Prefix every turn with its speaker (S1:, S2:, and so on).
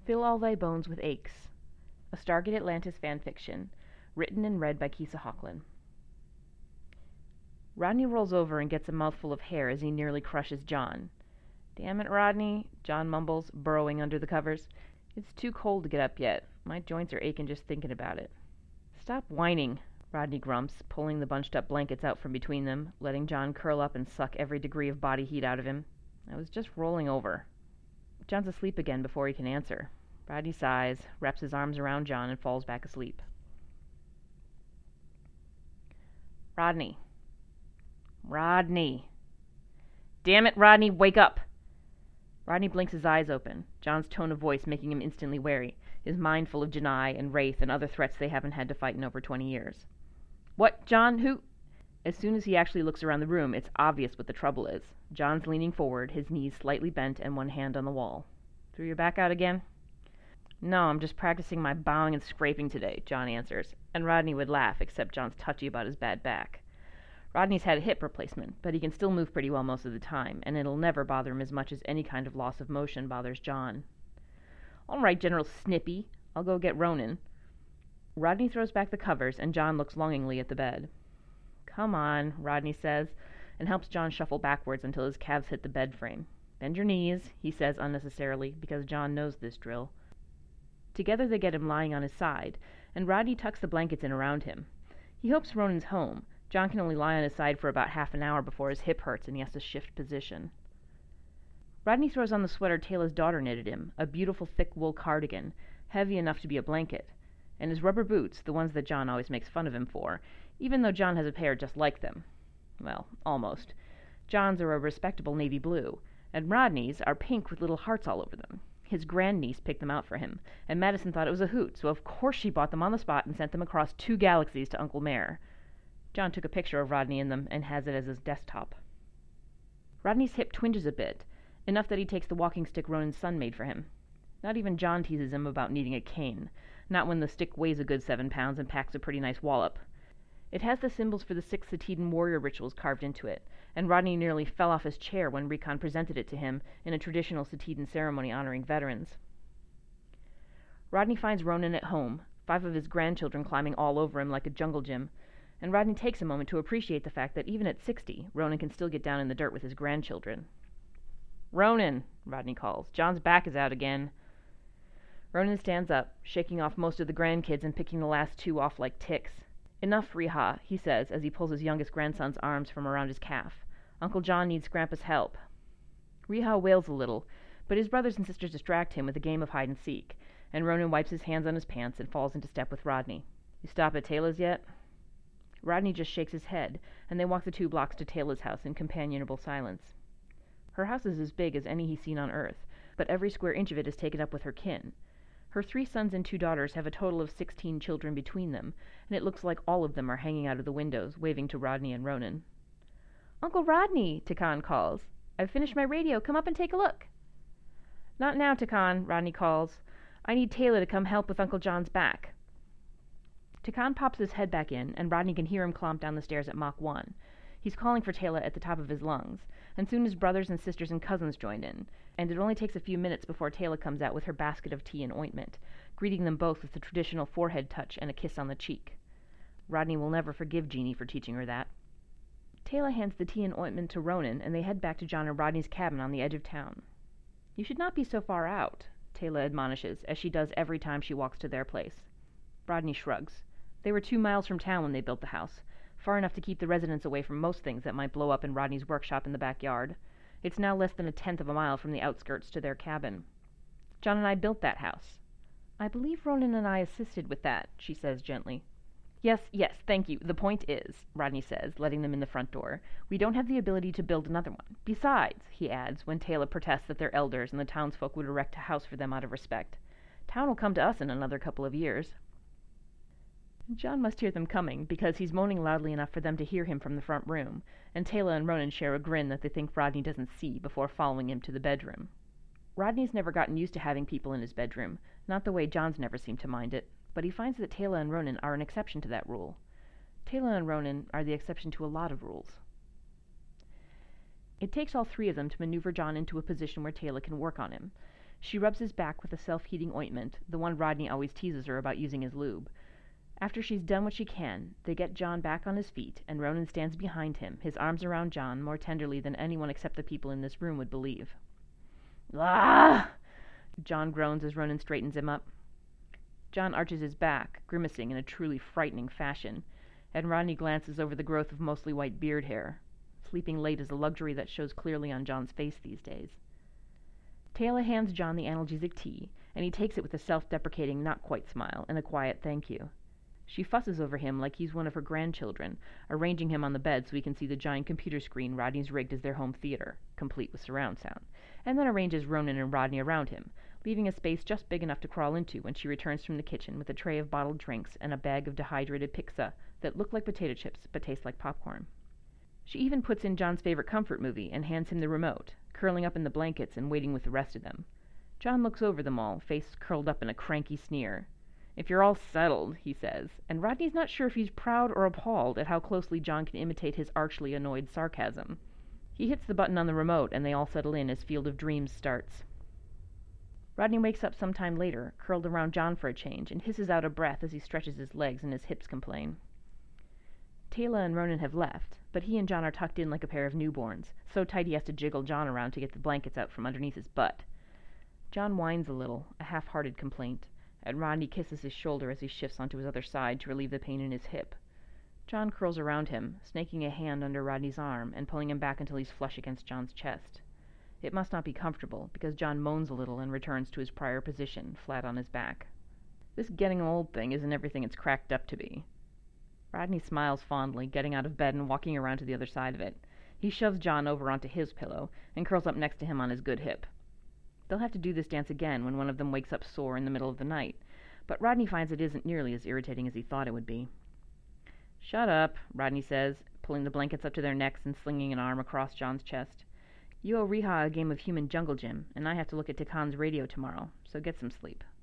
S1: Fill All Thy Bones with Aches, a Stargate Atlantis fanfiction, written and read by Kisa Hawklin. Rodney rolls over and gets a mouthful of hair as he nearly crushes John. "Damn it, Rodney," John mumbles, burrowing under the covers. "It's too cold to get up yet. My joints are aching just thinking about it." "Stop whining," Rodney grumps, pulling the bunched-up blankets out from between them, letting John curl up and suck every degree of body heat out of him. "I was just rolling over." John's asleep again before he can answer. Rodney sighs, wraps his arms around John, and falls back asleep. "Rodney. Rodney. Damn it, Rodney, wake up!" Rodney blinks his eyes open, John's tone of voice making him instantly wary, his mind full of Janai and Wraith and other threats they haven't had to fight in over 20 years. "What, John, who—" As soon as he actually looks around the room, it's obvious what the trouble is. John's leaning forward, his knees slightly bent and one hand on the wall. "Threw your back out again?" "No, I'm just practicing my bowing and scraping today," John answers, and Rodney would laugh, except John's touchy about his bad back. Rodney's had a hip replacement, but he can still move pretty well most of the time, and it'll never bother him as much as any kind of loss of motion bothers John. "All right, General Snippy, I'll go get Ronan." Rodney throws back the covers, and John looks longingly at the bed. "Come on," Rodney says, and helps John shuffle backwards until his calves hit the bed frame. "Bend your knees," he says unnecessarily, because John knows this drill. Together they get him lying on his side, and Rodney tucks the blankets in around him. He hopes Ronan's home. John can only lie on his side for about half an hour before his hip hurts and he has to shift position. Rodney throws on the sweater Taylor's daughter knitted him, a beautiful thick wool cardigan, heavy enough to be a blanket, and his rubber boots, the ones that John always makes fun of him for, even though John has a pair just like them. Well, almost. John's are a respectable navy blue, and Rodney's are pink with little hearts all over them. His grandniece picked them out for him, and Madison thought it was a hoot, so of course she bought them on the spot and sent them across 2 galaxies to Uncle Mayor. John took a picture of Rodney in them and has it as his desktop. Rodney's hip twinges a bit, enough that he takes the walking stick Ronan's son made for him. Not even John teases him about needing a cane, not when the stick weighs a good 7 pounds and packs a pretty nice wallop. It has the symbols for the 6 Satedan warrior rituals carved into it, and Rodney nearly fell off his chair when Recon presented it to him in a traditional Satedan ceremony honoring veterans. Rodney finds Ronan at home, 5 of his grandchildren climbing all over him like a jungle gym, and Rodney takes a moment to appreciate the fact that even at 60, Ronan can still get down in the dirt with his grandchildren. "Ronan," Rodney calls, "John's back is out again." Ronan stands up, shaking off most of the grandkids and picking the last 2 off like ticks. "Enough, Reha," he says as he pulls his youngest grandson's arms from around his calf. "Uncle John needs Grandpa's help." Reha wails a little, but his brothers and sisters distract him with a game of hide-and-seek, and Ronan wipes his hands on his pants and falls into step with Rodney. "You stop at Taylor's yet?" Rodney just shakes his head, and they walk the 2 blocks to Taylor's house in companionable silence. Her house is as big as any he's seen on Earth, but every square inch of it is taken up with her kin. Her 3 sons and 2 daughters have a total of 16 children between them, and it looks like all of them are hanging out of the windows, waving to Rodney and Ronan. "Uncle Rodney," Takan calls. "I've finished my radio. Come up and take a look." "Not now, Takan," Rodney calls. "I need Taylor to come help with Uncle John's back." Takan pops his head back in, and Rodney can hear him clomp down the stairs at Mach 1. He's calling for Taylor at the top of his lungs, and soon his brothers and sisters and cousins join in, and it only takes a few minutes before Taylor comes out with her basket of tea and ointment, greeting them both with the traditional forehead touch and a kiss on the cheek. Rodney will never forgive Jeannie for teaching her that. Taylor hands the tea and ointment to Ronan, and they head back to John and Rodney's cabin on the edge of town. "You should not be so far out," Taylor admonishes, as she does every time she walks to their place. Rodney shrugs. They were 2 miles from town when they built the house, far enough to keep the residents away from most things that might blow up in Rodney's workshop in the backyard. It's now less than 1/10 of a mile from the outskirts to their cabin. "John and I built that house." "I believe Ronan and I assisted with that," she says gently. Yes, thank you. The point is," Rodney says, letting them in the front door, "we don't have the ability to build another one. Besides," he adds, when Taylor protests that their elders and the townsfolk would erect a house for them out of respect, "town will come to us in another couple of years." John must hear them coming, because he's moaning loudly enough for them to hear him from the front room, and Taylor and Ronan share a grin that they think Rodney doesn't see before following him to the bedroom. Rodney's never gotten used to having people in his bedroom, not the way John's never seemed to mind it, but he finds that Taylor and Ronan are an exception to that rule. Taylor and Ronan are the exception to a lot of rules. It takes all 3 of them to maneuver John into a position where Taylor can work on him. She rubs his back with a self-heating ointment, the one Rodney always teases her about using as lube. After she's done what she can, they get John back on his feet, and Ronan stands behind him, his arms around John more tenderly than anyone except the people in this room would believe. "Ah!" John groans as Ronan straightens him up. John arches his back, grimacing in a truly frightening fashion, and Rodney glances over the growth of mostly white beard hair. Sleeping late is a luxury that shows clearly on John's face these days. Taylor hands John the analgesic tea, and he takes it with a self-deprecating not-quite smile and a quiet thank you. She fusses over him like he's one of her grandchildren, arranging him on the bed so he can see the giant computer screen Rodney's rigged as their home theater, complete with surround sound, and then arranges Ronan and Rodney around him, leaving a space just big enough to crawl into when she returns from the kitchen with a tray of bottled drinks and a bag of dehydrated pizza that look like potato chips but taste like popcorn. She even puts in John's favorite comfort movie and hands him the remote, curling up in the blankets and waiting with the rest of them. John looks over them all, face curled up in a cranky sneer. "If you're all settled," he says, and Rodney's not sure if he's proud or appalled at how closely John can imitate his archly annoyed sarcasm. He hits the button on the remote, and they all settle in as Field of Dreams starts. Rodney wakes up some time later, curled around John for a change, and hisses out a breath as he stretches his legs and his hips complain. Taylor and Ronan have left, but he and John are tucked in like a pair of newborns, so tight he has to jiggle John around to get the blankets out from underneath his butt. John whines a little, a half-hearted complaint, and Rodney kisses his shoulder as he shifts onto his other side to relieve the pain in his hip. John curls around him, snaking a hand under Rodney's arm and pulling him back until he's flush against John's chest. It must not be comfortable, because John moans a little and returns to his prior position, flat on his back. This getting old thing isn't everything it's cracked up to be. Rodney smiles fondly, getting out of bed and walking around to the other side of it. He shoves John over onto his pillow and curls up next to him on his good hip. They'll have to do this dance again when one of them wakes up sore in the middle of the night, but Rodney finds it isn't nearly as irritating as he thought it would be. "Shut up," Rodney says, pulling the blankets up to their necks and slinging an arm across John's chest. "You owe Riha a game of human jungle gym, and I have to look at Tikan's radio tomorrow, so get some sleep."